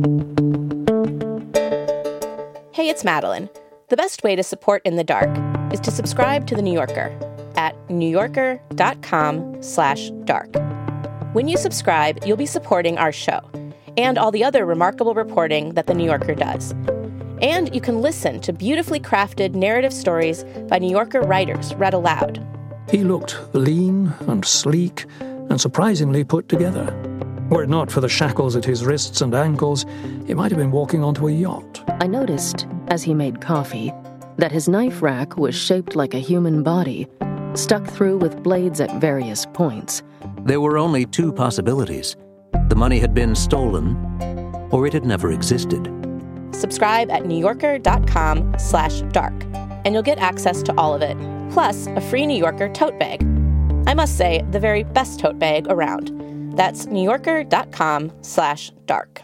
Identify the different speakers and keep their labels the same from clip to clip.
Speaker 1: Hey, it's Madeline. The best way to support In the Dark is to subscribe to The New Yorker at newyorker.com/dark. When you subscribe, you'll be supporting our show and all the other remarkable reporting that The New Yorker does. And you can listen to beautifully crafted narrative stories by New Yorker writers read aloud.
Speaker 2: He looked lean and sleek and surprisingly put together. Were it not for the shackles at his wrists and ankles, he might have been walking onto a yacht.
Speaker 3: I noticed, as he made coffee, that his knife rack was shaped like a human body, stuck through with blades at various points.
Speaker 4: There were only two possibilities. The money had been stolen, or it had never existed.
Speaker 1: Subscribe at newyorker.com/dark, and you'll get access to all of it, plus a free New Yorker tote bag. I must say, the very best tote bag around. That's newyorker.com/dark.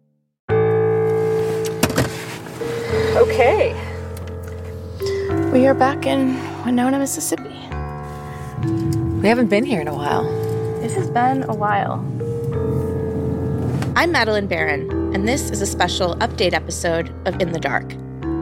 Speaker 1: Okay. We are back in Winona, Mississippi.
Speaker 5: We haven't been here in a while.
Speaker 1: It has been a while. I'm Madeline Barron, and this is a special update episode of In the Dark.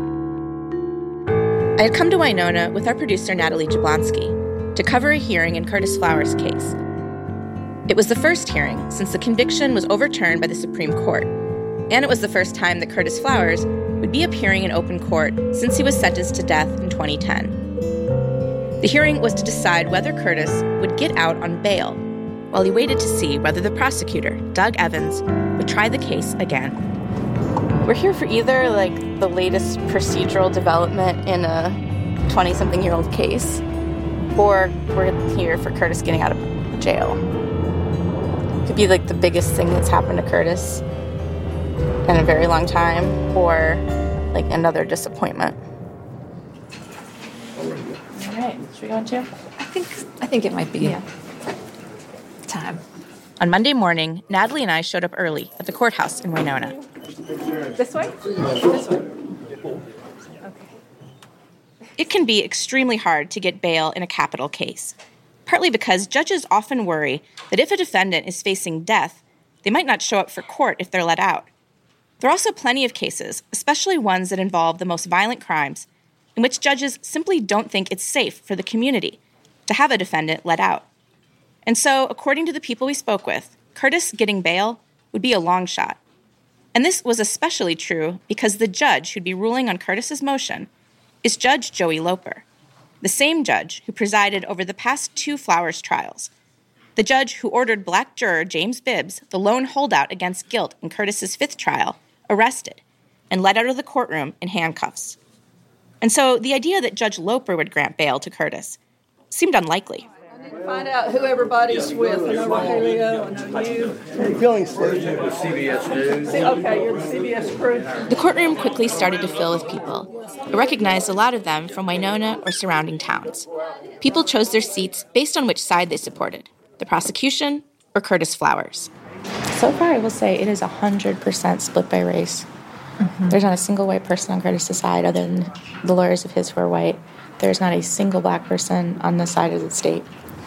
Speaker 1: I had come to Winona with our producer Natalie Jablonski to cover a hearing in Curtis Flowers' case. It was the first hearing since the conviction was overturned by the Supreme Court, and it was the first time that Curtis Flowers would be appearing in open court since he was sentenced to death in 2010. The hearing was to decide whether Curtis would get out on bail while he waited to see whether the prosecutor, Doug Evans, would try the case again. We're here for either, the latest procedural development in a 20-something-year-old case, or we're here for Curtis getting out of jail. Could be, the biggest thing that's happened to Curtis in a very long time, or, another disappointment. All right, should we go into?
Speaker 5: I think it might be time.
Speaker 1: On Monday morning, Natalie and I showed up early at the courthouse in Winona. This way? This way. Okay. It can be extremely hard to get bail in a capital case, partly because judges often worry that if a defendant is facing death, they might not show up for court if they're let out. There are also plenty of cases, especially ones that involve the most violent crimes, in which judges simply don't think it's safe for the community to have a defendant let out. And so, according to the people we spoke with, Curtis getting bail would be a long shot. And this was especially true because the judge who'd be ruling on Curtis's motion is Judge Joey Loper, the same judge who presided over the past two Flowers trials, the judge who ordered black juror James Bibbs, the lone holdout against guilt in Curtis's fifth trial, arrested and led out of the courtroom in handcuffs. And so the idea that Judge Loper would grant bail to Curtis seemed unlikely.
Speaker 6: Find out who everybody's with. I know Rogelio, I know you.
Speaker 7: Feeling station with CBS News.
Speaker 6: Okay, you're the CBS crew.
Speaker 1: The courtroom quickly started to fill with people. I recognized a lot of them from Winona or surrounding towns. People chose their seats based on which side they supported, the prosecution or Curtis Flowers. So far, I will say it is 100% split by race. Mm-hmm. There's not a single white person on Curtis's side other than the lawyers of his who are white. There's not a single black person on this side of the state.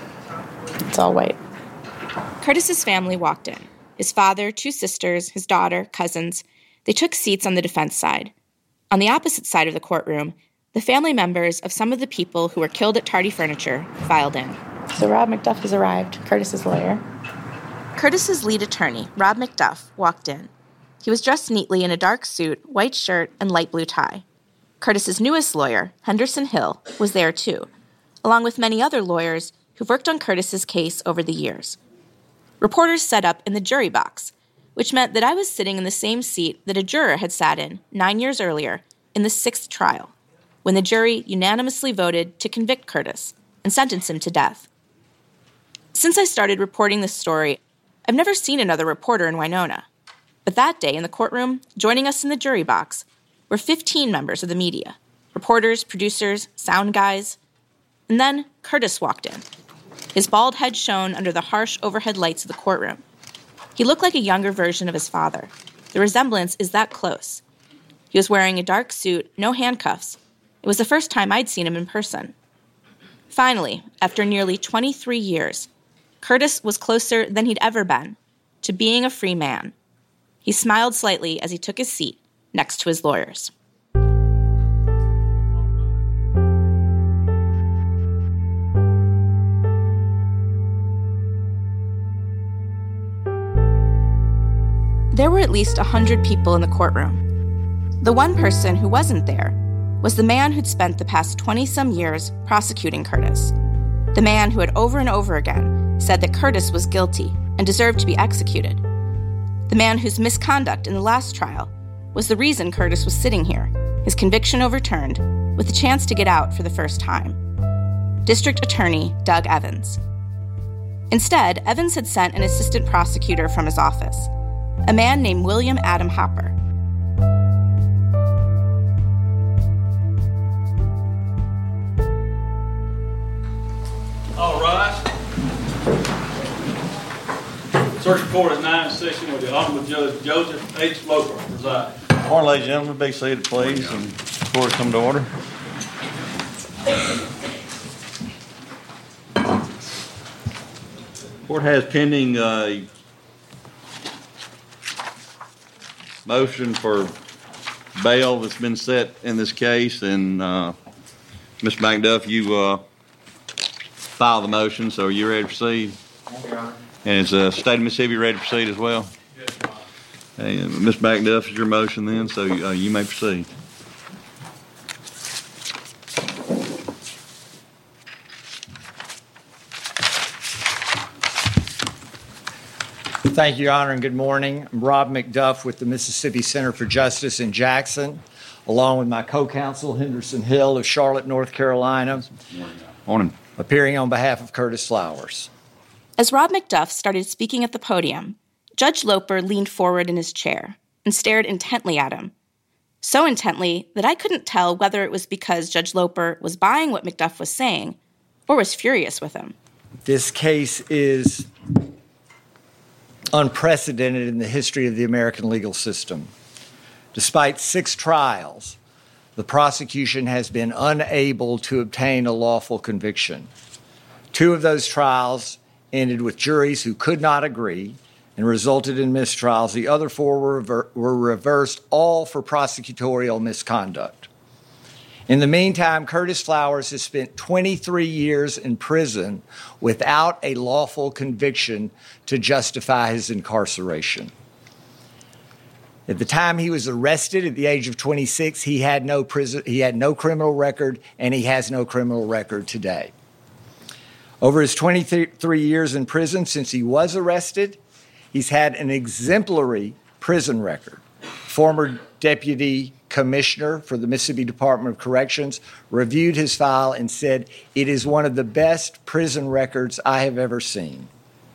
Speaker 1: It's all white. Curtis's family walked in. His father, two sisters, his daughter, cousins. They took seats on the defense side. On the opposite side of the courtroom, the family members of some of the people who were killed at Tardy Furniture filed in. So Rob McDuff has arrived, Curtis's lawyer. Curtis's lead attorney, Rob McDuff, walked in. He was dressed neatly in a dark suit, white shirt, and light blue tie. Curtis's newest lawyer, Henderson Hill, was there too, along with many other lawyers who've worked on Curtis's case over the years. Reporters set up in the jury box, which meant that I was sitting in the same seat that a juror had sat in 9 years earlier in the sixth trial, when the jury unanimously voted to convict Curtis and sentence him to death. Since I started reporting this story, I've never seen another reporter in Winona. But that day in the courtroom, joining us in the jury box, were 15 members of the media, reporters, producers, sound guys. And then Curtis walked in. His bald head shone under the harsh overhead lights of the courtroom. He looked like a younger version of his father. The resemblance is that close. He was wearing a dark suit, no handcuffs. It was the first time I'd seen him in person. Finally, after nearly 23 years, Curtis was closer than he'd ever been to being a free man. He smiled slightly as he took his seat next to his lawyers. There were at least 100 people in the courtroom. The one person who wasn't there was the man who'd spent the past 20-some years prosecuting Curtis. The man who had over and over again said that Curtis was guilty and deserved to be executed. The man whose misconduct in the last trial was the reason Curtis was sitting here, his conviction overturned, with the chance to get out for the first time. District Attorney Doug Evans. Instead, Evans had sent an assistant prosecutor from his office, a man named William Adam Hopper.
Speaker 8: All right. Search report at 9 session with the Honorable Judge Joseph H. Loper presiding.
Speaker 7: Morning, ladies and gentlemen. Be seated, please, and court come to order. Court has pending a motion for bail that's been set in this case, and Mr. McDuff, you filed the motion, so are you ready to proceed? And is the state of Mississippi ready to proceed as well?
Speaker 8: Yes, Your Honor.
Speaker 7: Hey, Mr. McDuff, is your motion then, so you may proceed.
Speaker 9: Thank you, Your Honor, and good morning. I'm Rob McDuff with the Mississippi Center for Justice in Jackson, along with my co-counsel, Henderson Hill of Charlotte, North Carolina.
Speaker 7: Morning.
Speaker 9: Appearing on behalf of Curtis Flowers.
Speaker 1: As Rob McDuff started speaking at the podium, Judge Loper leaned forward in his chair and stared intently at him. So intently that I couldn't tell whether it was because Judge Loper was buying what McDuff was saying or was furious with him.
Speaker 9: This case is unprecedented in the history of the American legal system. Despite 6 trials, the prosecution has been unable to obtain a lawful conviction. 2 of those trials ended with juries who could not agree and resulted in mistrials. The other 4 were reversed, all for prosecutorial misconduct. In the meantime, Curtis Flowers has spent 23 years in prison without a lawful conviction to justify his incarceration. At the time he was arrested at the age of 26, he had no criminal record, and he has no criminal record today. Over his 23 years in prison since he was arrested, he's had an exemplary prison record. Former Deputy Commissioner for the Mississippi Department of Corrections reviewed his file and said, "It is one of the best prison records I have ever seen."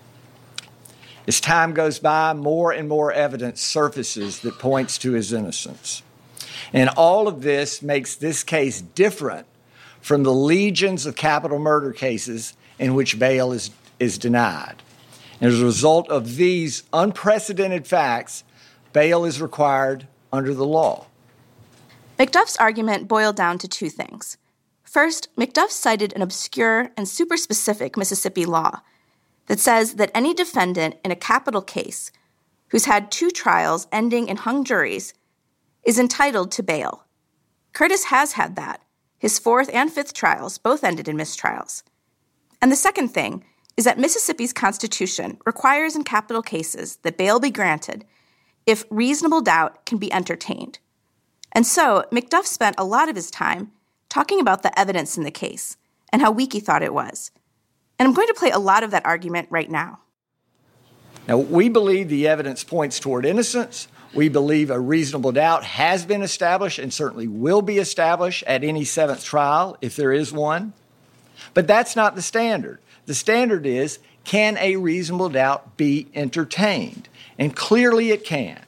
Speaker 9: As time goes by, more and more evidence surfaces that points to his innocence. And all of this makes this case different from the legions of capital murder cases in which bail is denied. And as a result of these unprecedented facts, bail is required under the law.
Speaker 1: McDuff's argument boiled down to 2 things. First, McDuff cited an obscure and super specific Mississippi law that says that any defendant in a capital case who's had 2 trials ending in hung juries is entitled to bail. Curtis has had that. His 4th and 5th trials both ended in mistrials. And the second thing is that Mississippi's Constitution requires in capital cases that bail be granted if reasonable doubt can be entertained. And so McDuff spent a lot of his time talking about the evidence in the case and how weak he thought it was. And I'm going to play a lot of that argument right now.
Speaker 9: Now, we believe the evidence points toward innocence. We believe a reasonable doubt has been established and certainly will be established at any 7th trial, if there is one. But that's not the standard. The standard is, can a reasonable doubt be entertained? And clearly it can.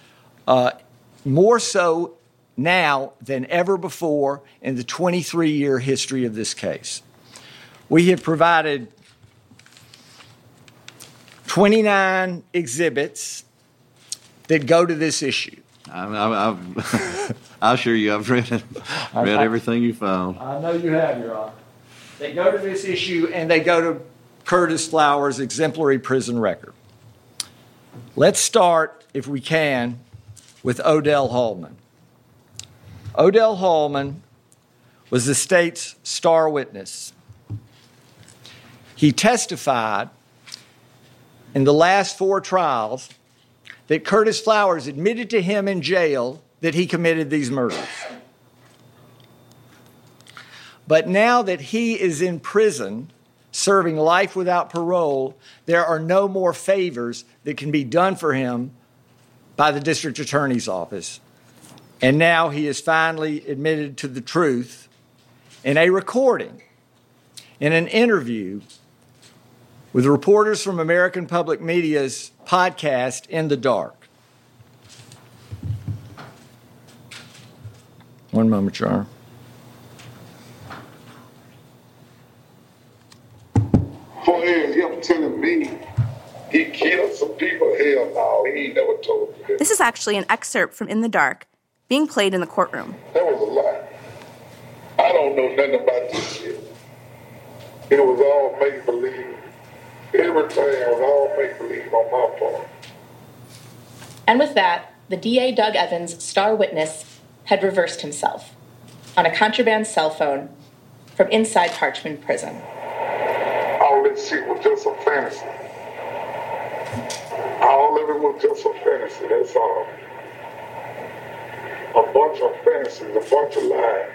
Speaker 9: More so now than ever before in the 23-year history of this case. We have provided 29 exhibits that go to this issue.
Speaker 7: I assure you, I've read everything you filed.
Speaker 9: I know you have, Your Honor. They go to this issue, and they go to Curtis Flowers' exemplary prison record. Let's start, if we can, with Odell Hallman. Odell Hallman was the state's star witness. He testified in the last 4 trials that Curtis Flowers admitted to him in jail that he committed these murders. But now that he is in prison, serving life without parole, there are no more favors that can be done for him by the district attorney's office. And now he is finally admitted to the truth in a recording, in an interview with reporters from American Public Media's podcast, In the Dark. One moment, Your Honor.
Speaker 10: For him telling me he killed some people, hell no, he ain't never told me that.
Speaker 1: This is actually an excerpt from In the Dark, being played in the courtroom.
Speaker 10: That was a lie. I don't know nothing about this shit. It was all make-believe. Everything was all make-believe on my part.
Speaker 1: And with that, the DA Doug Evans, star witness, had reversed himself on a contraband cell phone from inside Parchman Prison.
Speaker 10: All this shit was just a fantasy. All of it was just a fantasy, that's all. A bunch of fantasies, a bunch of lies.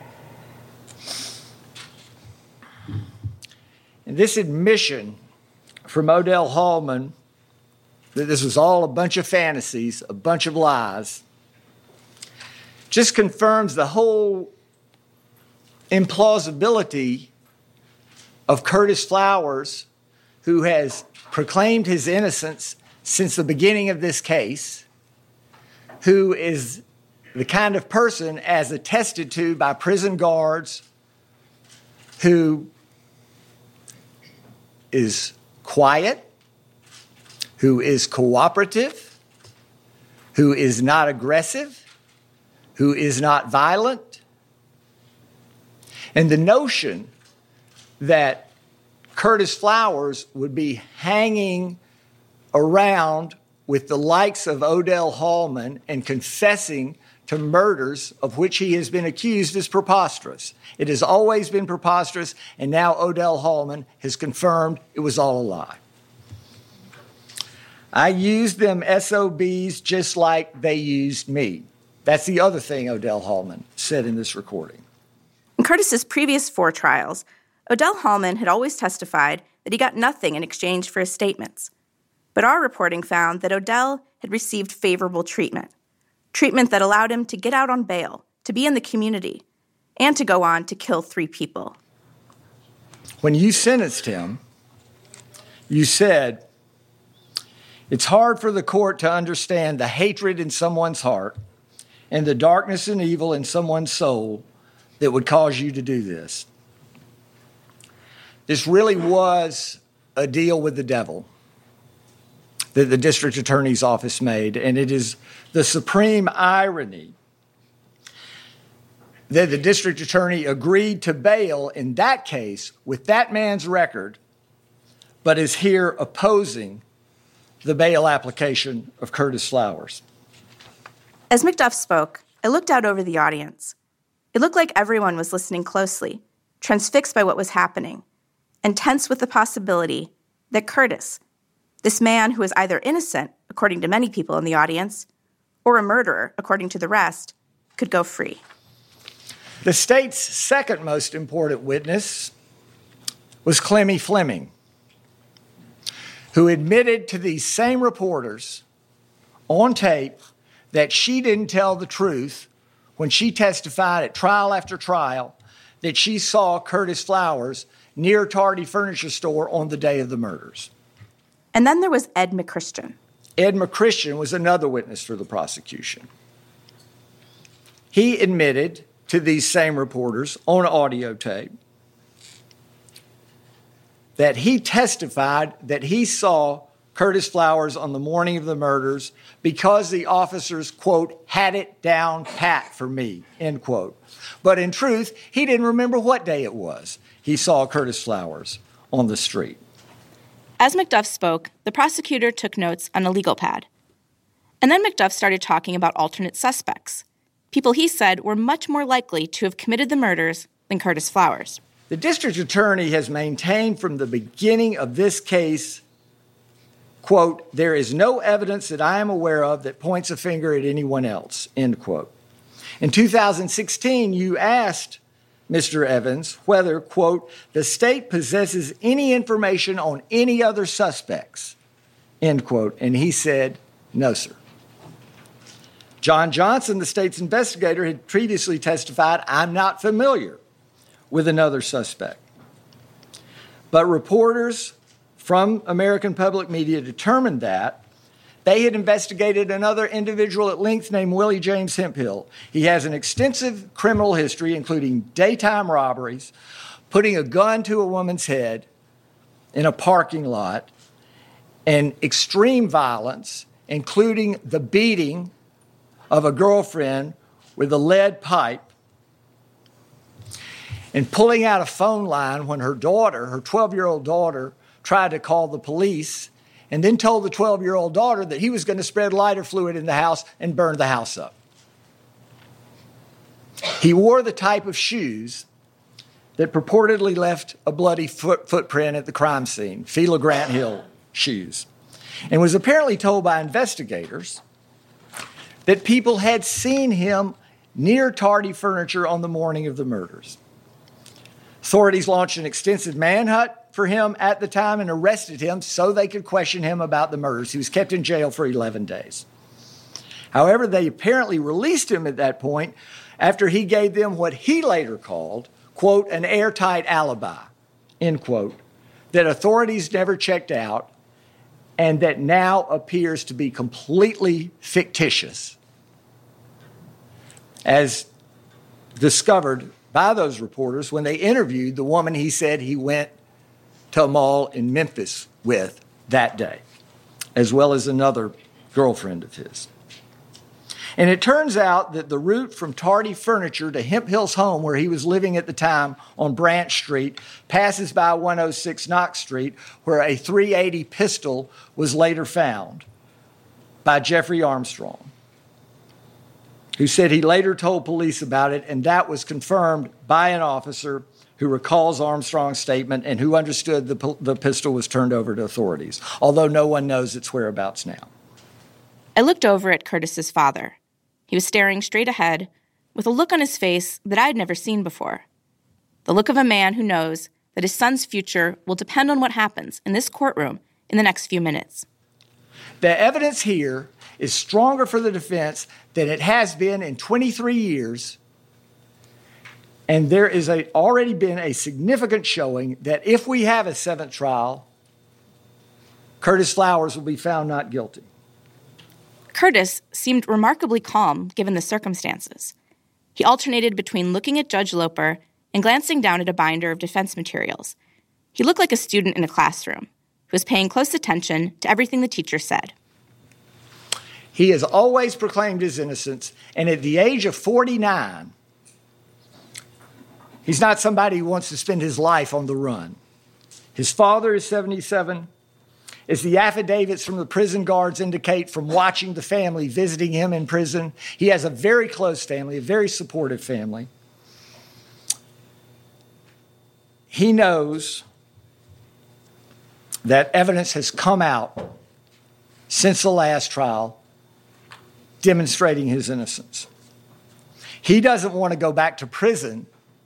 Speaker 9: And this admission from Odell Hallman that this was all a bunch of fantasies, a bunch of lies, just confirms the whole implausibility of Curtis Flowers, who has proclaimed his innocence since the beginning of this case, who is the kind of person, as attested to by prison guards, who is quiet, who is cooperative, who is not aggressive, who is not violent. And the notion that Curtis Flowers would be hanging around with the likes of Odell Hallman and confessing to murders of which he has been accused is preposterous. It has always been preposterous, and now Odell Hallman has confirmed it was all a lie. I used them SOBs just like they used me. That's the other thing Odell Hallman said in this recording.
Speaker 1: In Curtis's previous 4 trials, Odell Hallman had always testified that he got nothing in exchange for his statements. But our reporting found that Odell had received favorable treatment that allowed him to get out on bail, to be in the community, and to go on to kill 3 people.
Speaker 9: When you sentenced him, you said, "It's hard for the court to understand the hatred in someone's heart and the darkness and evil in someone's soul that would cause you to do this." This really was a deal with the devil that the district attorney's office made, and it is the supreme irony that the district attorney agreed to bail in that case with that man's record, but is here opposing the bail application of Curtis Flowers.
Speaker 1: As McDuff spoke, I looked out over the audience. It looked like everyone was listening closely, transfixed by what was happening, and tense with the possibility that Curtis, this man who is either innocent, according to many people in the audience, or a murderer, according to the rest, could go free.
Speaker 9: The state's second most important witness was Clemmy Fleming, who admitted to these same reporters on tape that she didn't tell the truth when she testified at trial after trial that she saw Curtis Flowers near Tardy Furniture Store on the day of the murders.
Speaker 1: And then there was Ed McChristian.
Speaker 9: Ed McChristian was another witness for the prosecution. He admitted to these same reporters on audio tape that he testified that he saw Curtis Flowers on the morning of the murders because the officers, quote, had it down pat for me, end quote. But in truth, he didn't remember what day it was he saw Curtis Flowers on the street.
Speaker 1: As McDuff spoke, the prosecutor took notes on a legal pad. And then McDuff started talking about alternate suspects, people he said were much more likely to have committed the murders than Curtis Flowers.
Speaker 9: The district attorney has maintained from the beginning of this case, quote, "There is no evidence that I am aware of that points a finger at anyone else," end quote. In 2016, you asked Mr. Evans whether, quote, "the state possesses any information on any other suspects," end quote, and he said, "No, sir." John Johnson, the state's investigator, had previously testified, "I'm not familiar with another suspect." But reporters from American Public Media determined that they had investigated another individual at length named Willie James Hemphill. He has an extensive criminal history, including daytime robberies, putting a gun to a woman's head in a parking lot, and extreme violence, including the beating of a girlfriend with a lead pipe, and pulling out a phone line when her daughter, her 12-year-old daughter, tried to call the police, and then told the 12-year-old daughter that he was going to spread lighter fluid in the house and burn the house up. He wore the type of shoes that purportedly left a bloody footprint at the crime scene, Fila Grant Hill shoes, and was apparently told by investigators that people had seen him near Tardy Furniture on the morning of the murders. Authorities launched an extensive manhunt for him at the time and arrested him so they could question him about the murders. He was kept in jail for 11 days. However, they apparently released him at that point after he gave them what he later called, quote, "an airtight alibi," end quote, that authorities never checked out and that now appears to be completely fictitious, as discovered by those reporters when they interviewed the woman he said he went to a mall in Memphis with that day, as well as another girlfriend of his. And it turns out that the route from Tardy Furniture to Hemphill's home, where he was living at the time on Branch Street, passes by 106 Knox Street, where a .380 pistol was later found by Jeffrey Armstrong, who said he later told police about it, and that was confirmed by an officer who recalls Armstrong's statement and who understood the pistol was turned over to authorities, although no one knows its whereabouts now.
Speaker 1: I looked over at Curtis's father. He was staring straight ahead with a look on his face that I had never seen before. The look of a man who knows that his son's future will depend on what happens in this courtroom in the next few minutes.
Speaker 9: The evidence here is stronger for the defense than it has been in 23 years, and there is already been a significant showing that if we have a seventh trial, Curtis Flowers will be found not guilty.
Speaker 1: Curtis seemed remarkably calm given the circumstances. He alternated between looking at Judge Loper and glancing down at a binder of defense materials. He looked like a student in a classroom who was paying close attention to everything the teacher said.
Speaker 9: He has always proclaimed his innocence, and at the age of 49, he's not somebody who wants to spend his life on the run. His father is 77. As the affidavits from the prison guards indicate from watching the family visiting him in prison, he has a very close family, a very supportive family. He knows that evidence has come out since the last trial demonstrating his innocence. He doesn't want to go back to prison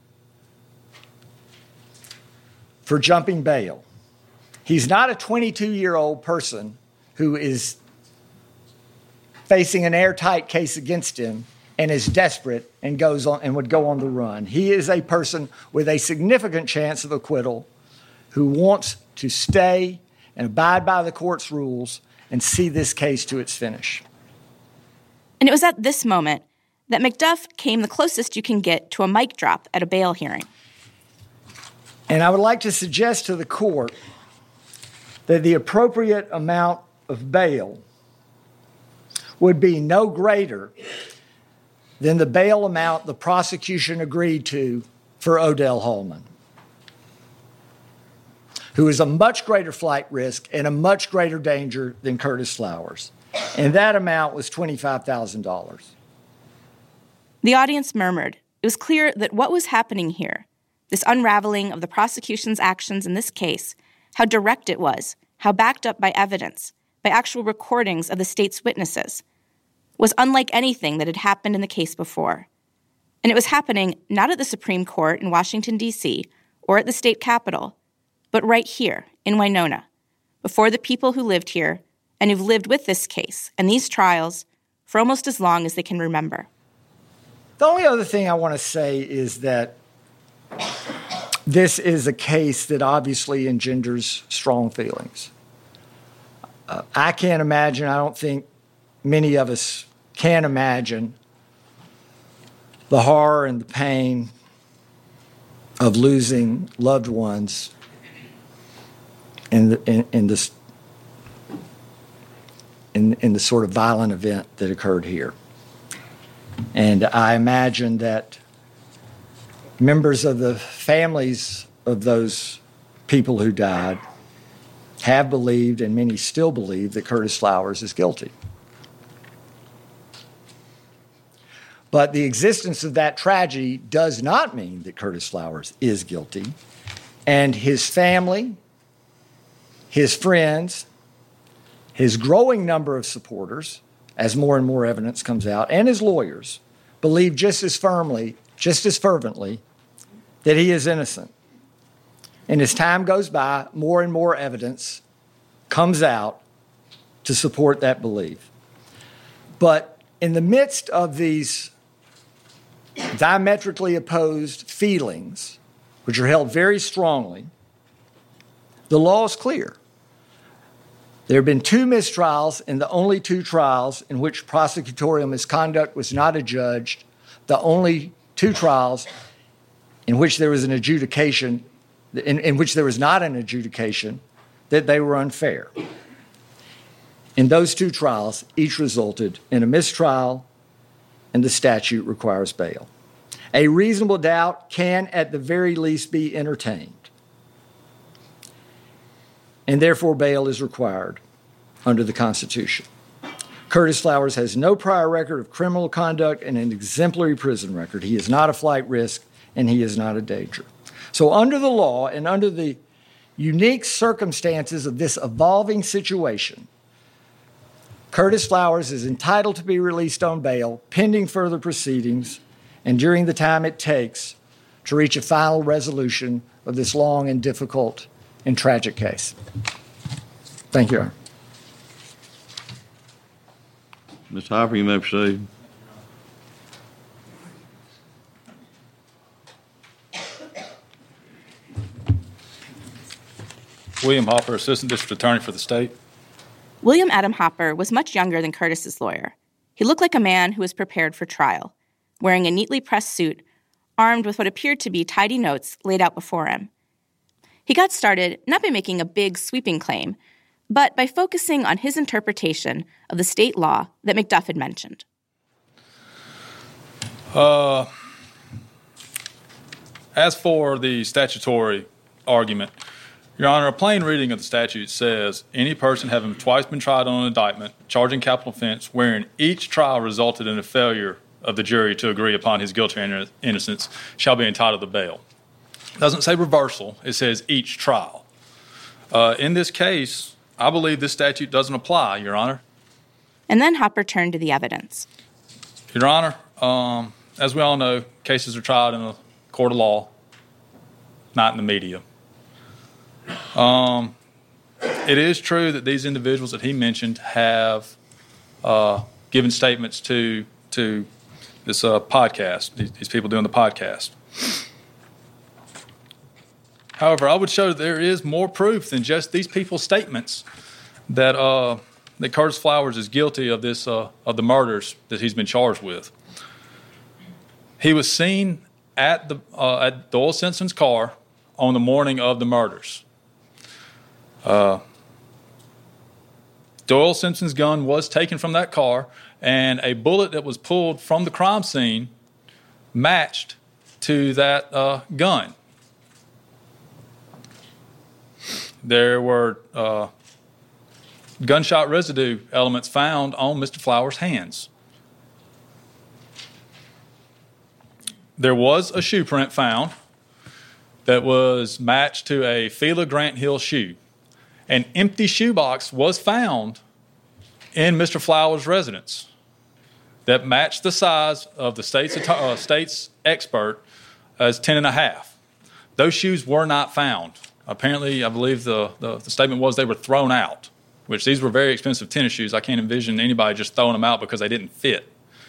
Speaker 9: for jumping bail. He's not a 22-year-old person who is facing an airtight case against him and is desperate and goes on and would go on the run. He is a person with a significant chance of acquittal who wants to stay and abide by the court's rules and see this case to its finish.
Speaker 1: And it was at this moment that McDuff came the closest you can get to a mic drop at a bail hearing.
Speaker 9: And I would like to suggest to the court that the appropriate amount of bail would be no greater than the bail amount the prosecution agreed to for Odell Hallman. who is a much greater flight risk and a much greater danger than Curtis Flowers. And that amount was $25,000.
Speaker 1: The audience murmured. It was clear that what was happening here, this unraveling of the prosecution's actions in this case, how direct it was, how backed up by evidence, by actual recordings of the state's witnesses, was unlike anything that had happened in the case before. And it was happening not at the Supreme Court in Washington, D.C., or at the state capitol, but right here in Winona, before the people who lived here and who've lived with this case and these trials for almost as long as they can remember.
Speaker 9: The only other thing I want to say is that this is a case that obviously engenders strong feelings. I can't imagine, I don't think many of us can imagine the horror and the pain of losing loved ones in the sort of violent event that occurred here. And I imagine that members of the families of those people who died have believed, and many still believe, that Curtis Flowers is guilty. But the existence of that tragedy does not mean that Curtis Flowers is guilty. And his family, his friends, his growing number of supporters, as more and more evidence comes out, and his lawyers believe just as firmly, just as fervently, that he is innocent. And as time goes by, more and more evidence comes out to support that belief. But in the midst of these diametrically opposed feelings, which are held very strongly, the law is clear. There have been 2 mistrials in the only 2 trials in which prosecutorial misconduct was not adjudged, the only 2 trials in which there was an adjudication, in which there was not an adjudication, that they were unfair. In those 2 trials, each resulted in a mistrial, and the statute requires bail. A reasonable doubt can, at the very least, be entertained, and therefore bail is required under the Constitution. Curtis Flowers has no prior record of criminal conduct and an exemplary prison record. He is not a flight risk, and he is not a danger. So under the law and under the unique circumstances of this evolving situation, Curtis Flowers is entitled to be released on bail pending further proceedings and during the time it takes to reach a final resolution of this long and difficult and tragic case. Thank you, Your Honor.
Speaker 7: Ms. Hopper, you may proceed.
Speaker 8: William Hopper, Assistant District Attorney for the state.
Speaker 1: William Adam Hopper was much younger than Curtis's lawyer. He looked like a man who was prepared for trial, wearing a neatly pressed suit, armed with what appeared to be tidy notes laid out before him. He got started not by making a big, sweeping claim, but by focusing on his interpretation of the state law that McDuff had mentioned.
Speaker 8: As for the statutory argument, Your Honor, a plain reading of the statute says, any person having twice been tried on an indictment, charging capital offense, wherein each trial resulted in a failure of the jury to agree upon his guilt or innocence, shall be entitled to bail. It doesn't say reversal, it says each trial. In this case, I believe this statute doesn't apply, Your Honor.
Speaker 1: And then Hopper turned to the evidence.
Speaker 8: Your Honor, as we all know, cases are tried in a court of law, not in the media. It is true that these individuals that he mentioned have given statements to this podcast, these people doing the podcast. However, I would show that there is more proof than just these people's statements that Curtis Flowers is guilty of this of the murders that he's been charged with. He was seen at Doyle Simpson's car on the morning of the murders. Doyle Simpson's gun was taken from that car, and a bullet that was pulled from the crime scene matched to that gun. there were gunshot residue elements found on Mr. Flowers' hands. There was a shoe print found that was matched to a Fila Grant Hill shoe. An empty shoebox was found in Mr. Flowers' residence that matched the size of the state's expert as 10.5. Those shoes were not found. Apparently, I believe the statement was they were thrown out, which these were very expensive tennis shoes. I can't envision anybody just throwing them out because they didn't fit.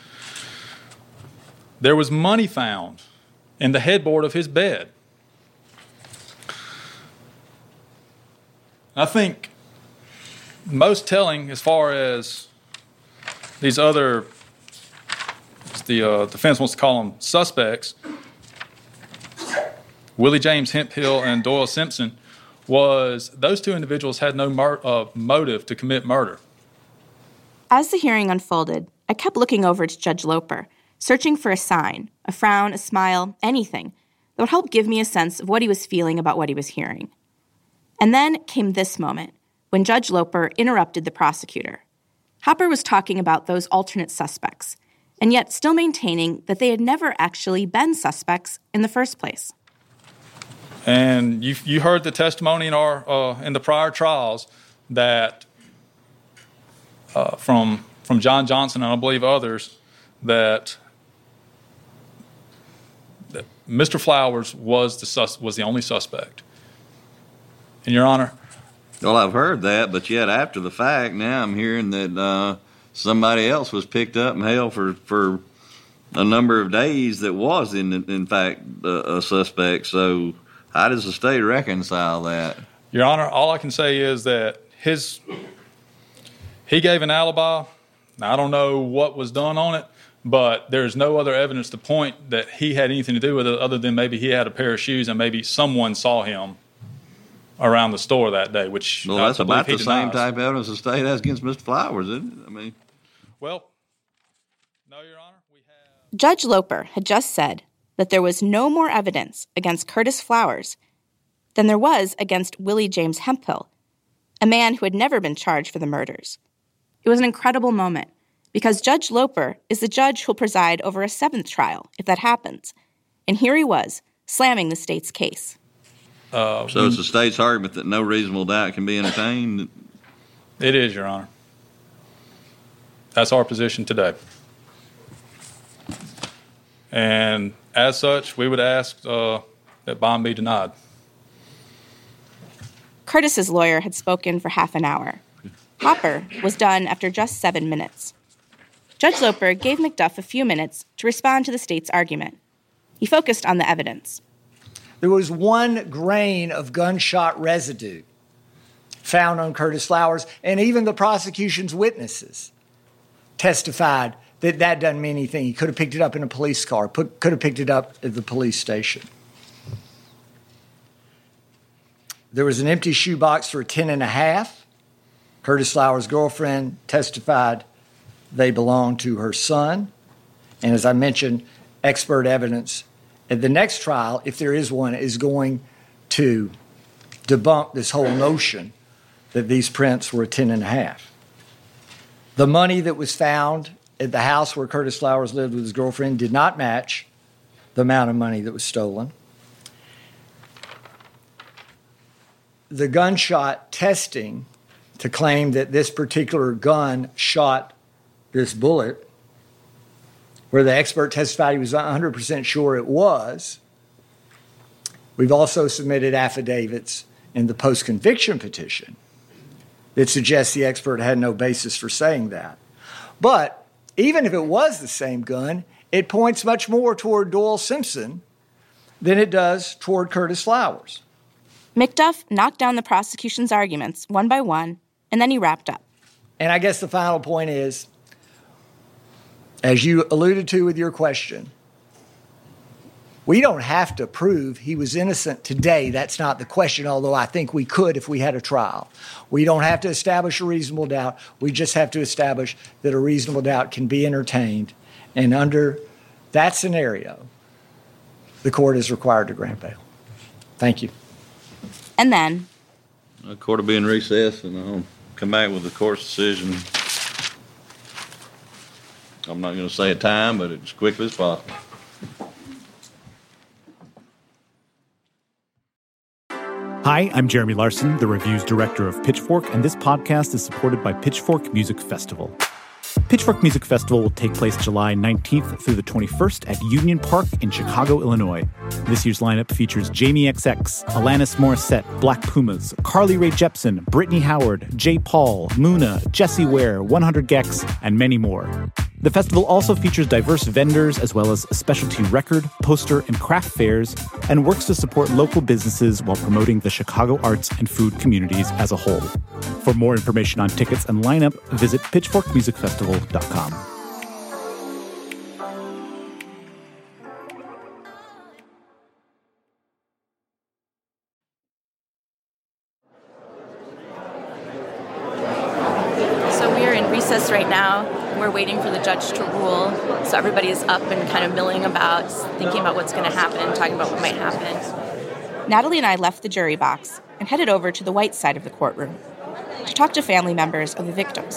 Speaker 8: There was money found in the headboard of his bed. I think most telling as far as these other, the defense wants to call them suspects, Willie James Hemphill and Doyle Simpson, was those two individuals had no motive to commit murder.
Speaker 1: As the hearing unfolded, I kept looking over to Judge Loper, searching for a sign, a frown, a smile, anything that would help give me a sense of what he was feeling about what he was hearing. And then came this moment, when Judge Loper interrupted the prosecutor. Hopper was talking about those alternate suspects, and yet still maintaining that they had never actually been suspects in the first place.
Speaker 8: And you heard the testimony in the prior trials that from John Johnson and I believe others that Mr. Flowers was the only suspect. And Your Honor.
Speaker 7: Well, I've heard that, but yet after the fact, now I'm hearing that somebody else was picked up and held for a number of days that was in fact a suspect. So how does the state reconcile that?
Speaker 8: Your Honor, all I can say is that he gave an alibi. Now, I don't know what was done on it, but there's no other evidence to point that he had anything to do with it other than maybe he had a pair of shoes and maybe someone saw him around the store that day, which
Speaker 7: well, that's about the same type of evidence the state has against Mr. Flowers, isn't it? I mean,
Speaker 8: well, no, Your Honor, we have.
Speaker 1: Judge Loper had just said that there was no more evidence against Curtis Flowers than there was against Willie James Hemphill, a man who had never been charged for the murders. It was an incredible moment because Judge Loper is the judge who'll preside over a 7th trial if that happens, and here he was slamming the state's case.
Speaker 7: So it's the state's argument that no reasonable doubt can be entertained?
Speaker 8: It is, Your Honor. That's our position today. And as such, we would ask that bond be denied.
Speaker 1: Curtis's lawyer had spoken for half an hour. Hopper was done after just 7 minutes. Judge Loper gave McDuff a few minutes to respond to the state's argument. He focused on the evidence.
Speaker 9: There was 1 grain of gunshot residue found on Curtis Flowers, and even the prosecution's witnesses testified that doesn't mean anything. He could have picked it up in a police car, could have picked it up at the police station. There was an empty shoebox for a 10.5. Curtis Flowers' girlfriend testified they belonged to her son. And as I mentioned, expert evidence at the next trial, if there is one, is going to debunk this whole notion that these prints were a 10.5. The money that was found at the house where Curtis Flowers lived with his girlfriend did not match the amount of money that was stolen. The gunshot testing to claim that this particular gun shot this bullet, where the expert testified he was 100% sure it was. We've also submitted affidavits in the post-conviction petition that suggests the expert had no basis for saying that. But even if it was the same gun, it points much more toward Doyle Simpson than it does toward Curtis Flowers.
Speaker 1: McDuff knocked down the prosecution's arguments one by one, and then he wrapped up.
Speaker 9: And I guess the final point is, as you alluded to with your question, we don't have to prove he was innocent today. That's not the question, although I think we could if we had a trial. We don't have to establish a reasonable doubt. We just have to establish that a reasonable doubt can be entertained. And under that scenario, the court is required to grant bail. Thank you.
Speaker 1: And then
Speaker 7: The court will be in recess, and I'll come back with the court's decision. I'm not going to say a time, but as quickly as possible.
Speaker 11: Hi, I'm Jeremy Larson, the Review's director of Pitchfork, and this podcast is supported by Pitchfork Music Festival. Pitchfork Music Festival will take place July 19th through the 21st at Union Park in Chicago, Illinois. This year's lineup features Jamie XX, Alanis Morissette, Black Pumas, Carly Rae Jepsen, Brittany Howard, J. Paul, Muna, Jessie Ware, 100 Gex, and many more. The festival also features diverse vendors as well as specialty record, poster, and craft fairs, and works to support local businesses while promoting the Chicago arts and food communities as a whole. For more information on tickets and lineup, visit pitchforkmusicfestival.com.
Speaker 1: So we are in recess right now. We're waiting for the judge to rule. So everybody is up and kind of milling about, thinking about what's going to happen, talking about what might happen. Natalie and I left the jury box and headed over to the white side of the courtroom to talk to family members of the victims.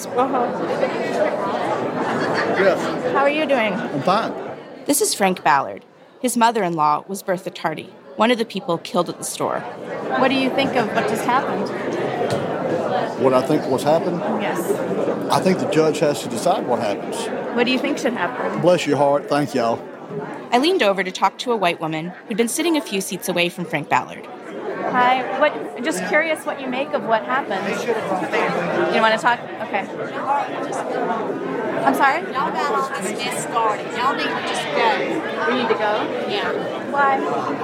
Speaker 12: Yes.
Speaker 1: How are you doing?
Speaker 12: I'm fine.
Speaker 1: This is Frank Ballard. His mother-in-law was Bertha Tardy, one of the people killed at the store. What do you think of what just happened?
Speaker 12: What I think what's happened?
Speaker 1: Yes.
Speaker 12: I think the judge has to decide what happens.
Speaker 1: What do you think should happen?
Speaker 12: Bless your heart. Thank y'all.
Speaker 1: I leaned over to talk to a white woman who'd been sitting a few seats away from Frank Ballard. Hi. Just curious what you make of what happened. You want to talk? Okay. I'm sorry?
Speaker 13: Y'all got all this mess started. Y'all need to just go.
Speaker 1: We need to go?
Speaker 13: Yeah.
Speaker 1: Why?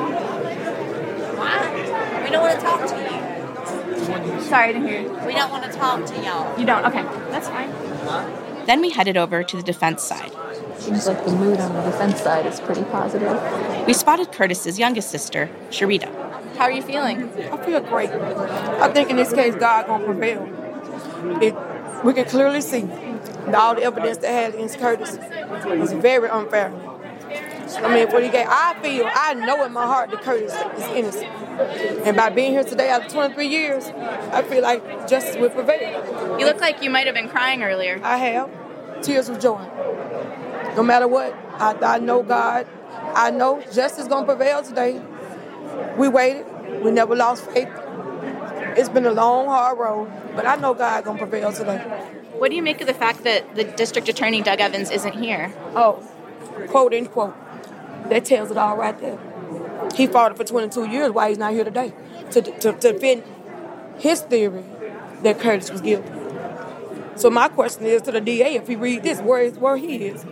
Speaker 13: Why? We don't want to talk to you.
Speaker 1: Sorry to hear.
Speaker 13: We don't want to talk to y'all.
Speaker 1: You don't? Okay. That's fine. Then we headed over to the defense side.
Speaker 5: Seems like the mood on the defense side is pretty positive.
Speaker 1: We spotted Curtis's youngest sister, Sharita. How are you feeling?
Speaker 14: I feel great. I think in this case, God gonna prevail. We can clearly see that all the evidence that had against Curtis was very unfair. I mean, what he gave, I know in my heart that Curtis is innocent. And by being here today after 23 years, I feel like justice will prevail.
Speaker 1: You look like you might have been crying earlier.
Speaker 14: I have. Tears of joy. No matter what, I know God. I know justice is gonna prevail today. We waited. We never lost faith. It's been a long, hard road, but I know God gonna prevail today.
Speaker 1: What do you make of the fact that the district attorney, Doug Evans, isn't here?
Speaker 14: Oh, quote, end quote. That tells it all right there. He fought it for 22 years. Why he's not here today? To defend his theory that Curtis was guilty. So my question is to the DA, if he read this, where he is.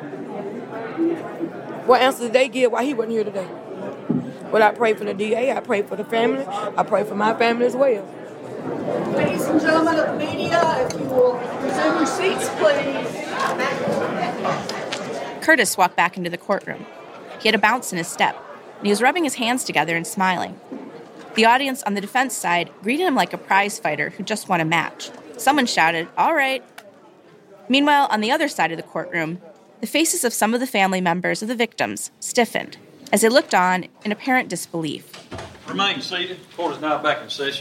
Speaker 14: What answer did they give why he wasn't here today? Well, I pray for the DA, I pray for the family, I pray for my family as well.
Speaker 6: Ladies and gentlemen of the media, if you will resume your seats, please.
Speaker 1: Curtis walked back into the courtroom. He had a bounce in his step, and he was rubbing his hands together and smiling. The audience on the defense side greeted him like a prize fighter who just won a match. Someone shouted, "All right." Meanwhile, on the other side of the courtroom, the faces of some of the family members of the victims stiffened as they looked on in apparent disbelief.
Speaker 15: Remain seated. Court is now back in session.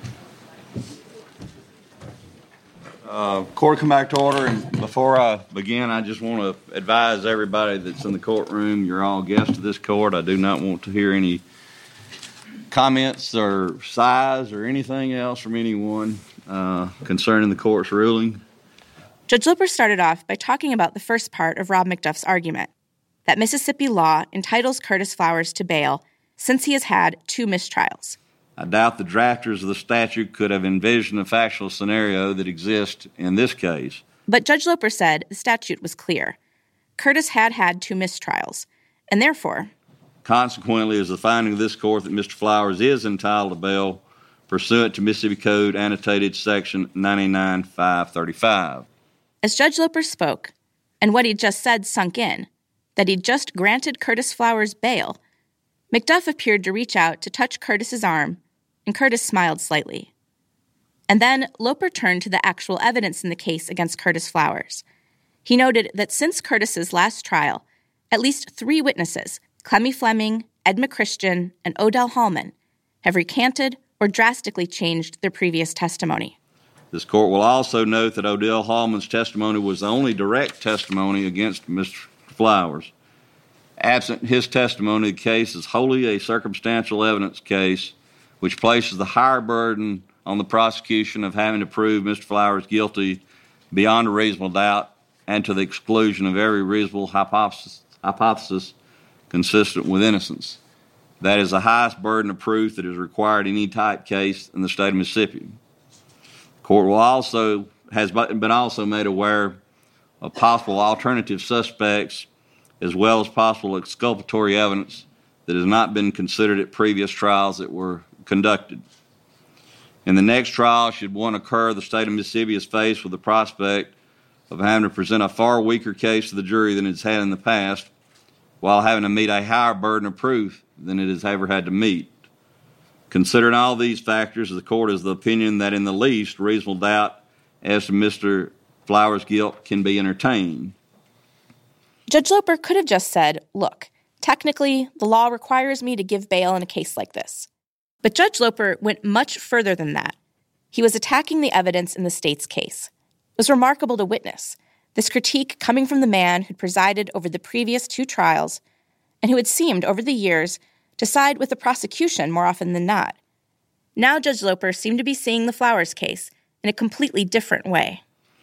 Speaker 7: Court come back to order, and before I begin, I just want to advise everybody that's in the courtroom, you're all guests of this court. I do not want to hear any comments or sighs or anything else from anyone concerning the court's ruling.
Speaker 1: Judge Loper started off by talking about the first part of Rob McDuff's argument, that Mississippi law entitles Curtis Flowers to bail since he has had 2 mistrials.
Speaker 7: I doubt the drafters of the statute could have envisioned a factual scenario that exists in this case.
Speaker 1: But Judge Loper said the statute was clear. Curtis had 2 mistrials, and therefore...
Speaker 7: Consequently, is the finding of this court that Mr. Flowers is entitled to bail pursuant to Mississippi Code annotated section 99-535.
Speaker 1: As Judge Loper spoke, and what he'd just said sunk in, that he'd just granted Curtis Flowers bail, McDuff appeared to reach out to touch Curtis's arm, and Curtis smiled slightly. And then Loper turned to the actual evidence in the case against Curtis Flowers. He noted that since Curtis's last trial, at least 3 witnesses, Clemmy Fleming, Ed McChristian, and Odell Hallman, have recanted or drastically changed their previous testimony.
Speaker 7: This court will also note that Odell Hallman's testimony was the only direct testimony against Mr. Flowers. Absent his testimony, the case is wholly a circumstantial evidence case, which places the higher burden on the prosecution of having to prove Mr. Flowers guilty beyond a reasonable doubt and to the exclusion of every reasonable hypothesis consistent with innocence. That is the highest burden of proof that is required in any type case in the state of Mississippi. The court has been also made aware of possible alternative suspects as well as possible exculpatory evidence that has not been considered at previous trials that were conducted. In the next trial, should one occur, the state of Mississippi is faced with the prospect of having to present a far weaker case to the jury than it's had in the past, while having to meet a higher burden of proof than it has ever had to meet. Considering all these factors, the court is of the opinion that in the least reasonable doubt as to Mr. Flowers' guilt can be entertained.
Speaker 1: Judge Loper could have just said, look, technically, the law requires me to give bail in a case like this. But Judge Loper went much further than that. He was attacking the evidence in the state's case. It was remarkable to witness, this critique coming from the man who'd presided over the previous 2 trials and who had seemed, over the years, to side with the prosecution more often than not. Now Judge Loper seemed to be seeing the Flowers case in a completely different way.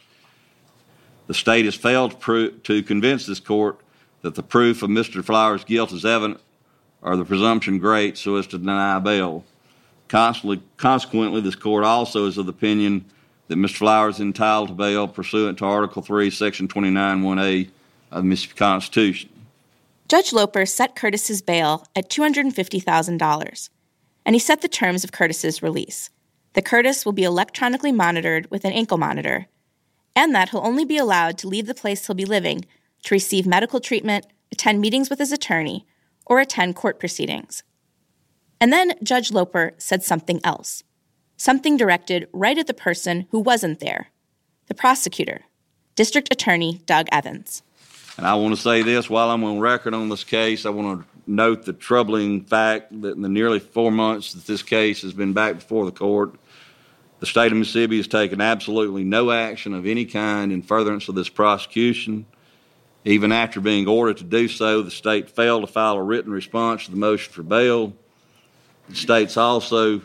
Speaker 7: The state has failed to convince this court that the proof of Mr. Flowers' guilt is evident or the presumption great so as to deny bail. Consequently, this court also is of the opinion that Mr. Flowers is entitled to bail pursuant to Article 3, Section 29(1)(a) of the Mississippi Constitution.
Speaker 1: Judge Loper set Curtis's bail at $250,000, and he set the terms of Curtis's release, that Curtis will be electronically monitored with an ankle monitor, and that he'll only be allowed to leave the place he'll be living to receive medical treatment, attend meetings with his attorney, or attend court proceedings. And then Judge Loper said something else, something directed right at the person who wasn't there, the prosecutor, District Attorney Doug Evans.
Speaker 7: And I want to say this, while I'm on record on this case, I want to note the troubling fact that in the nearly 4 months that this case has been back before the court, the state of Mississippi has taken absolutely no action of any kind in furtherance of this prosecution. Even after being ordered to do so, the state failed to file a written response to the motion for bail. The state's also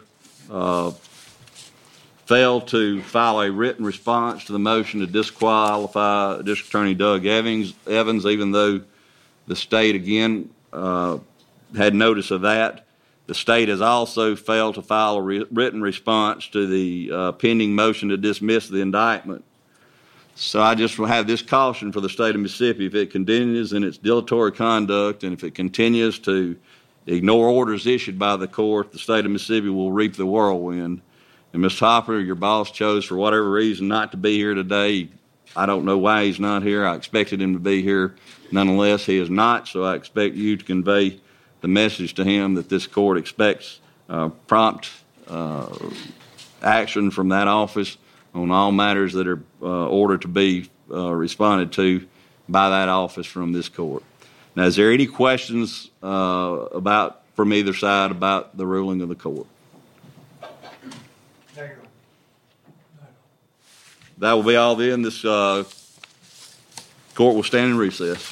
Speaker 7: failed to file a written response to the motion to disqualify District Attorney Doug Evans, even though the state, again, had notice of that. The state has also failed to file a written response to the pending motion to dismiss the indictment. So I just will have this caution for the state of Mississippi. If it continues in its dilatory conduct and if it continues to ignore orders issued by the court, the state of Mississippi will reap the whirlwind. And Ms. Hopper, your boss chose for whatever reason not to be here today. I don't know why he's not here. I expected him to be here. Nonetheless, he is not, so I expect you to convey the message to him that this court expects prompt action from that office on all matters that are ordered to be responded to by that office from this court. Now, is there any questions from either side about the ruling of the court? That will be all then. This court will stand in recess.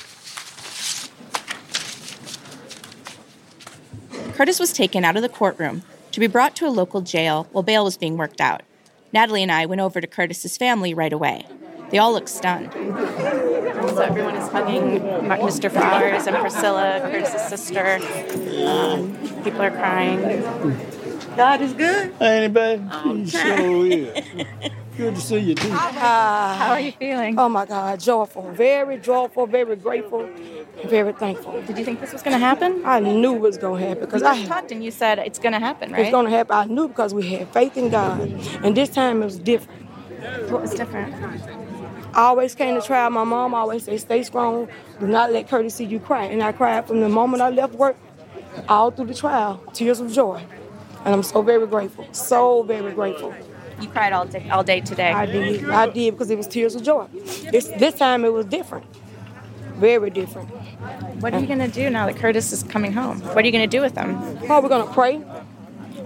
Speaker 1: Curtis was taken out of the courtroom to be brought to a local jail while bail was being worked out. Natalie and I went over to Curtis's family right away. They all looked stunned.
Speaker 16: So everyone is hugging Mr. Flowers and Priscilla, Curtis's sister. People are crying. God is good.
Speaker 12: Ain't it, baby? He sure is. Good to see you, too.
Speaker 16: How are you feeling?
Speaker 14: Oh, my God, joyful. Very joyful, very grateful, very thankful.
Speaker 16: Did you think this was going to happen?
Speaker 14: I knew it was going to happen.
Speaker 16: Because I talked and you said it's going to happen, right?
Speaker 14: It's going to happen. I knew because we had faith in God. And this time it was different.
Speaker 16: What was different?
Speaker 14: I always came to trial. My mom always said, stay strong. Do not let Curtis see you cry. And I cried from the moment I left work all through the trial. Tears of joy. And I'm so very grateful. So very grateful.
Speaker 16: You cried all day today.
Speaker 14: I did because it was tears of joy. This time it was different. Very different.
Speaker 16: What are you going to do now that Curtis is coming home? What are you going to do with him?
Speaker 14: Oh, we're going to pray.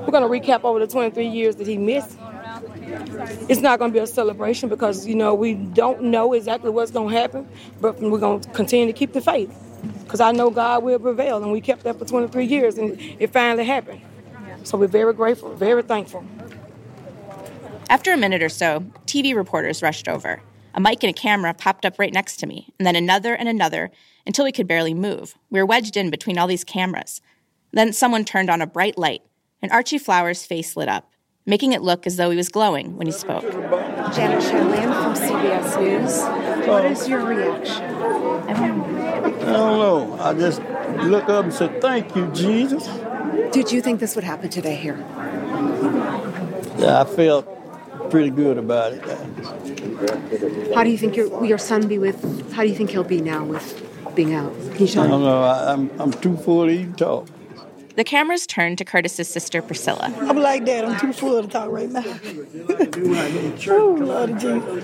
Speaker 14: we're going to recap over the 23 years that he missed. It's not going to be a celebration because, we don't know exactly what's going to happen, but we're going to continue to keep the faith because I know God will prevail, and we kept that for 23 years, and it finally happened. So we're very grateful, very thankful.
Speaker 1: After a minute or so, TV reporters rushed over. A mic and a camera popped up right next to me, and then another and another, until we could barely move. We were wedged in between all these cameras. Then someone turned on a bright light, and Archie Flowers' face lit up, making it look as though he was glowing when he spoke.
Speaker 17: Janet Sherland from CBS News. What is your reaction?
Speaker 12: I don't know. I just look up and say, thank you, Jesus.
Speaker 17: Did you think this would happen today here?
Speaker 12: Yeah, I felt pretty good about it.
Speaker 17: How do you think your son be with? How do you think he'll be now with being out?
Speaker 12: I don't know. I'm too full to even talk.
Speaker 1: The cameras turned to Curtis's sister, Priscilla.
Speaker 6: I'm like that. I'm too full to talk right now. Oh, Lord Jesus.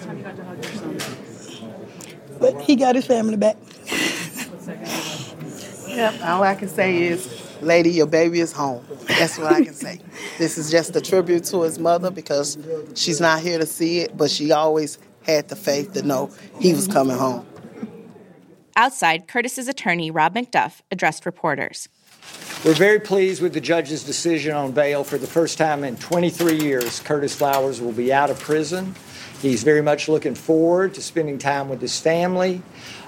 Speaker 6: But he got his family back.
Speaker 18: Yep. All I can say is, lady, your baby is home. That's what I can say. This is just a tribute to his mother because she's not here to see it, but she always had the faith to know he was coming home.
Speaker 1: Outside, Curtis's attorney, Rob McDuff, addressed reporters.
Speaker 9: We're very pleased with the judge's decision on bail. For the first time in 23 years, Curtis Flowers will be out of prison. He's very much looking forward to spending time with his family,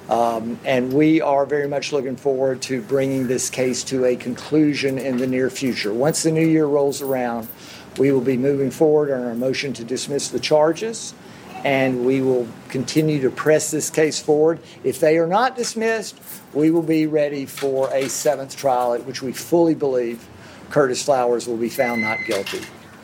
Speaker 9: and we are very much looking forward to bringing this case to a conclusion in the near future. Once the new year rolls around, we will be moving forward on our motion to dismiss the charges, and we will continue to press this case forward. If they are not dismissed, we will be ready for a 7th trial at which we fully believe Curtis Flowers will be found not guilty.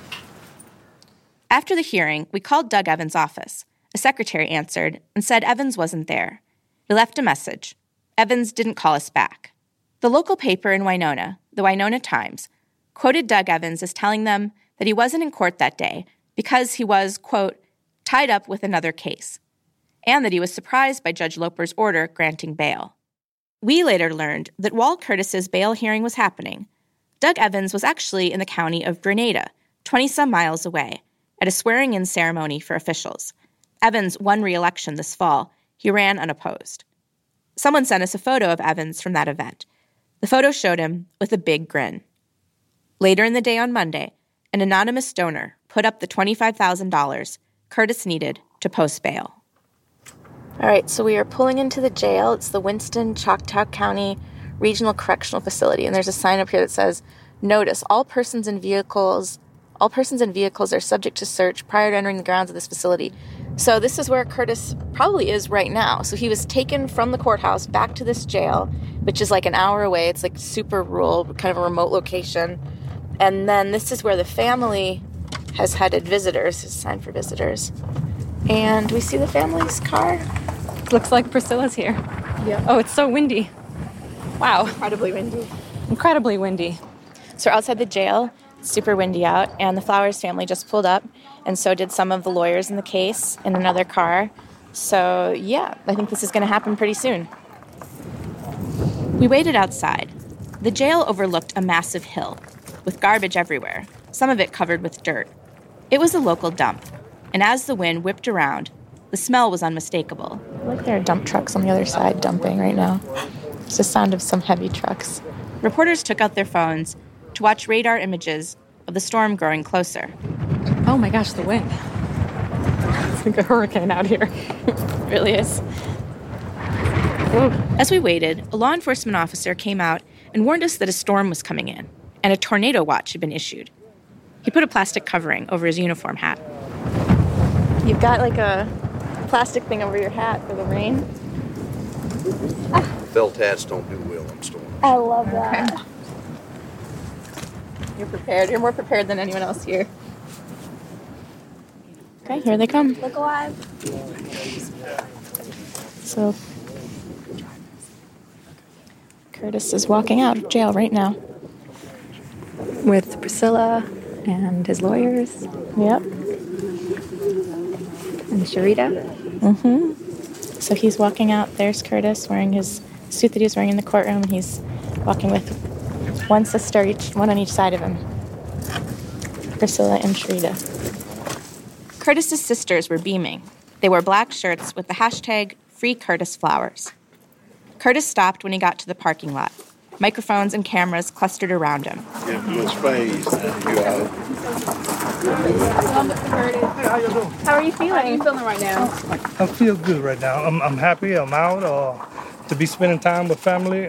Speaker 1: After the hearing, we called Doug Evans' office. A secretary answered and said Evans wasn't there. We left a message. Evans didn't call us back. The local paper in Winona, the Winona Times, quoted Doug Evans as telling them that he wasn't in court that day because he was, quote, tied up with another case, and that he was surprised by Judge Loper's order granting bail. We later learned that while Curtis's bail hearing was happening, Doug Evans was actually in the county of Grenada, 20-some miles away, at a swearing-in ceremony for officials. Evans won re-election this fall. He ran unopposed. Someone sent us a photo of Evans from that event. The photo showed him with a big grin. Later in the day on Monday, an anonymous donor put up the $25,000 Curtis needed to post bail. All right, so we are pulling into the jail. It's the Winston Choctaw County Regional Correctional Facility, and there's a sign up here that says, "Notice, all persons and vehicles are subject to search prior to entering the grounds of this facility." So this is where Curtis probably is right now. So he was taken from the courthouse back to this jail, which is like an hour away. It's like super rural, kind of a remote location. And then this is where the family has headed visitors. It's a sign for visitors. And we see the family's car.
Speaker 16: Looks like Priscilla's here. Yeah. Oh, it's so windy. Wow.
Speaker 1: Incredibly windy.
Speaker 16: Incredibly windy.
Speaker 1: So we're outside the jail. It's super windy out. And the Flowers family just pulled up. And so did some of the lawyers in the case in another car. So, yeah, I think this is going to happen pretty soon. We waited outside. The jail overlooked a massive hill with garbage everywhere, some of it covered with dirt. It was a local dump. And as the wind whipped around, the smell was unmistakable. Like there are dump trucks on the other side dumping right now. It's the sound of some heavy trucks. Reporters took out their phones to watch radar images of the storm growing closer.
Speaker 16: Oh my gosh, the wind. It's like a hurricane out here.
Speaker 1: It really is. As we waited, a law enforcement officer came out and warned us that a storm was coming in, and a tornado watch had been issued. He put a plastic covering over his uniform hat. You've got like a plastic thing over your hat for the rain.
Speaker 19: Felt hats don't do well in storms.
Speaker 1: I love that. You're prepared. You're more prepared than anyone else here. Okay, here they come.
Speaker 13: Look alive.
Speaker 1: So, Curtis is walking out of jail right now.
Speaker 5: With Priscilla and his lawyers.
Speaker 1: Yep.
Speaker 5: And Sharita.
Speaker 1: Mm-hmm. So he's walking out. There's Curtis wearing his suit that he was wearing in the courtroom. And he's walking with one sister, one on each side of him.
Speaker 16: Priscilla and Sharita.
Speaker 1: Curtis's sisters were beaming. They wore black shirts with the hashtag #FreeCurtisFlowers. Curtis stopped when he got to the parking lot. Microphones and cameras clustered around him.
Speaker 19: Give him a little space. You out.
Speaker 16: How are you feeling? How are you feeling right now?
Speaker 20: I feel good right now. I'm happy. I'm out to be spending time with family.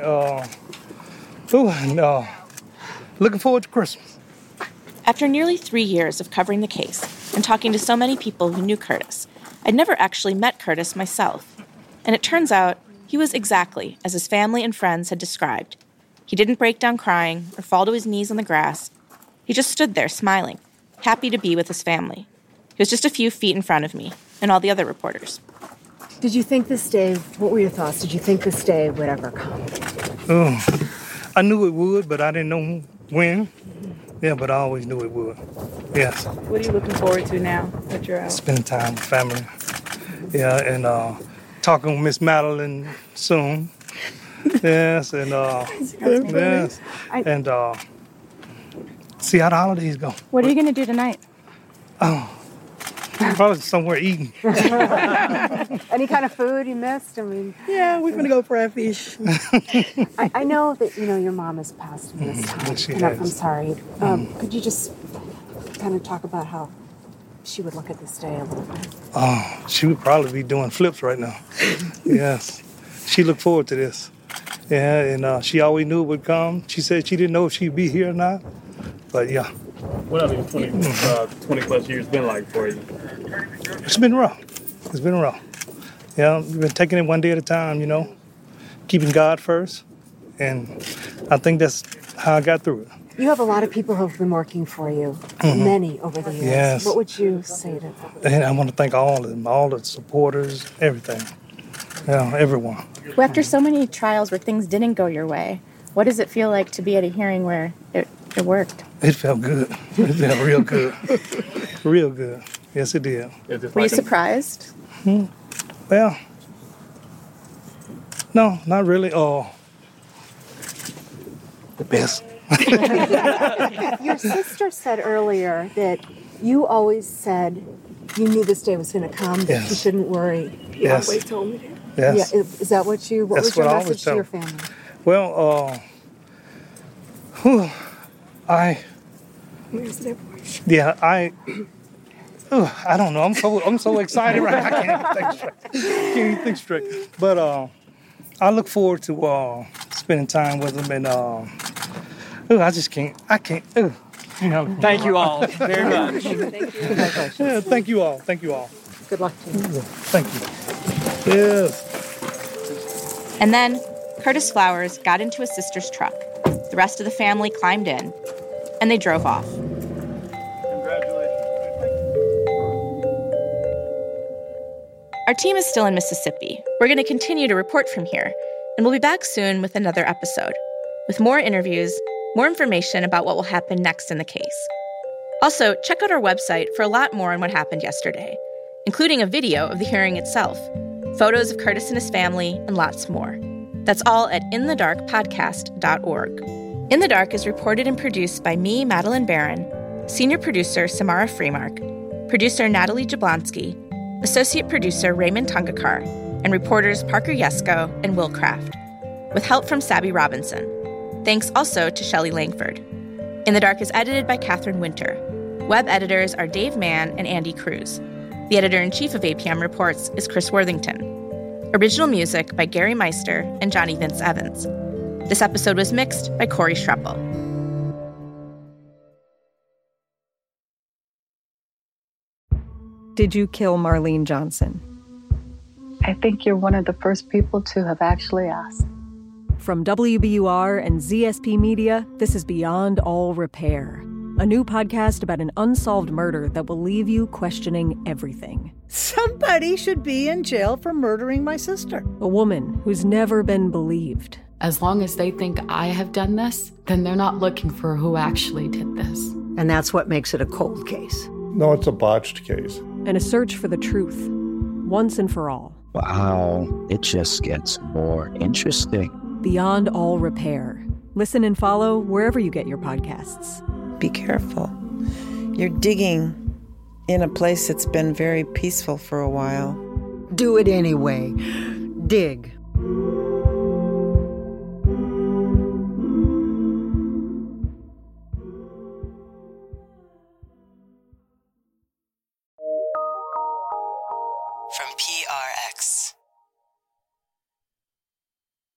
Speaker 20: Looking forward to Christmas.
Speaker 1: After nearly 3 years of covering the case and talking to so many people who knew Curtis, I'd never actually met Curtis myself. And it turns out he was exactly as his family and friends had described. He didn't break down crying or fall to his knees on the grass. He just stood there smiling, happy to be with his family. He was just a few feet in front of me and all the other reporters.
Speaker 17: Did you think this day, what were your thoughts? Did you think this day would ever come?
Speaker 20: I knew it would, but I didn't know when. Yeah, but I always knew it would. Yes.
Speaker 16: What are you looking forward to now that you're out?
Speaker 20: Spending time with family. Yeah, and talking with Miss Madeline soon. Yes, and yes, and see how the holidays go.
Speaker 16: What are you going to do tonight?
Speaker 20: Probably somewhere eating.
Speaker 17: Any kind of food you missed? I mean,
Speaker 6: yeah, we're gonna go for a fish.
Speaker 17: I know that your mom has passed in this time.
Speaker 20: She
Speaker 17: and
Speaker 20: has.
Speaker 17: I'm sorry. Could you just kind of talk about how she would look at this day a little bit?
Speaker 20: Oh, she would probably be doing flips right now. Yes, she looked forward to this. Yeah, and she always knew it would come. She said she didn't know if she'd be here or not, but yeah.
Speaker 21: What have 20 plus years been like for you?
Speaker 20: It's been rough. It's been rough. Yeah, we've been taking it one day at a time, keeping God first. And I think that's how I got through it.
Speaker 17: You have a lot of people who have been working for you, many over the years.
Speaker 20: Yes.
Speaker 17: What would you say to them?
Speaker 20: And I want to thank all of them, all the supporters, everything. Yeah, everyone.
Speaker 16: Well, after so many trials where things didn't go your way, what does it feel like to be at a hearing where it worked?
Speaker 20: It felt good. It felt real good. Real good. Yes, it did.
Speaker 16: Were you surprised?
Speaker 20: Well, no, not really. The best.
Speaker 17: Your sister said earlier that you always said you knew this day was going to come, that
Speaker 20: Yes.
Speaker 17: you shouldn't worry. You
Speaker 20: Yes.
Speaker 17: always told me that.
Speaker 20: Yes.
Speaker 17: Yeah, is that what you, what
Speaker 20: That's
Speaker 17: was your
Speaker 20: what I always
Speaker 17: message to
Speaker 20: tell
Speaker 17: your
Speaker 20: them.
Speaker 17: family?
Speaker 20: Well, I don't know. I'm so excited right now. I can't even think straight. But I look forward to spending time with them, and I can't.
Speaker 6: Thank you all very much.
Speaker 20: Yeah, thank you all. Thank you all.
Speaker 17: Good luck to you.
Speaker 20: Thank you. Yes.
Speaker 1: And then Curtis Flowers got into his sister's truck. The rest of the family climbed in, and they drove off. Our team is still in Mississippi. We're going to continue to report from here, and we'll be back soon with another episode, with more interviews, more information about what will happen next in the case. Also, check out our website for a lot more on what happened yesterday, including a video of the hearing itself, photos of Curtis and his family, and lots more. That's all at inthedarkpodcast.org. In the Dark is reported and produced by me, Madeline Barron, senior producer Samara Freemark, producer Natalie Jablonski, associate producer Raymond Tungakar, and reporters Parker Yesko and Will Kraft, with help from Sabby Robinson. Thanks also to Shelley Langford. In the Dark is edited by Catherine Winter. Web editors are Dave Mann and Andy Cruz. The editor-in-chief of APM Reports is Chris Worthington. Original music by Gary Meister and Johnny Vince Evans. This episode was mixed by Corey Schreppel.
Speaker 22: Did you kill Marlene Johnson?
Speaker 23: I think you're one of the first people to have actually asked.
Speaker 22: From WBUR and ZSP Media, this is Beyond All Repair, a new podcast about an unsolved murder that will leave you questioning everything.
Speaker 6: Somebody should be in jail for murdering my sister.
Speaker 22: A woman who's never been believed.
Speaker 24: As long as they think I have done this, then they're not looking for who actually did this.
Speaker 25: And that's what makes it a cold case.
Speaker 26: No, it's a botched case.
Speaker 22: And a search for the truth, once and for all.
Speaker 27: Wow, it just gets more interesting.
Speaker 22: Beyond All Repair. Listen and follow wherever you get your podcasts.
Speaker 28: Be careful.
Speaker 2: You're digging in a place that's been very peaceful for a while.
Speaker 25: Do it anyway. Dig.
Speaker 3: From PRX.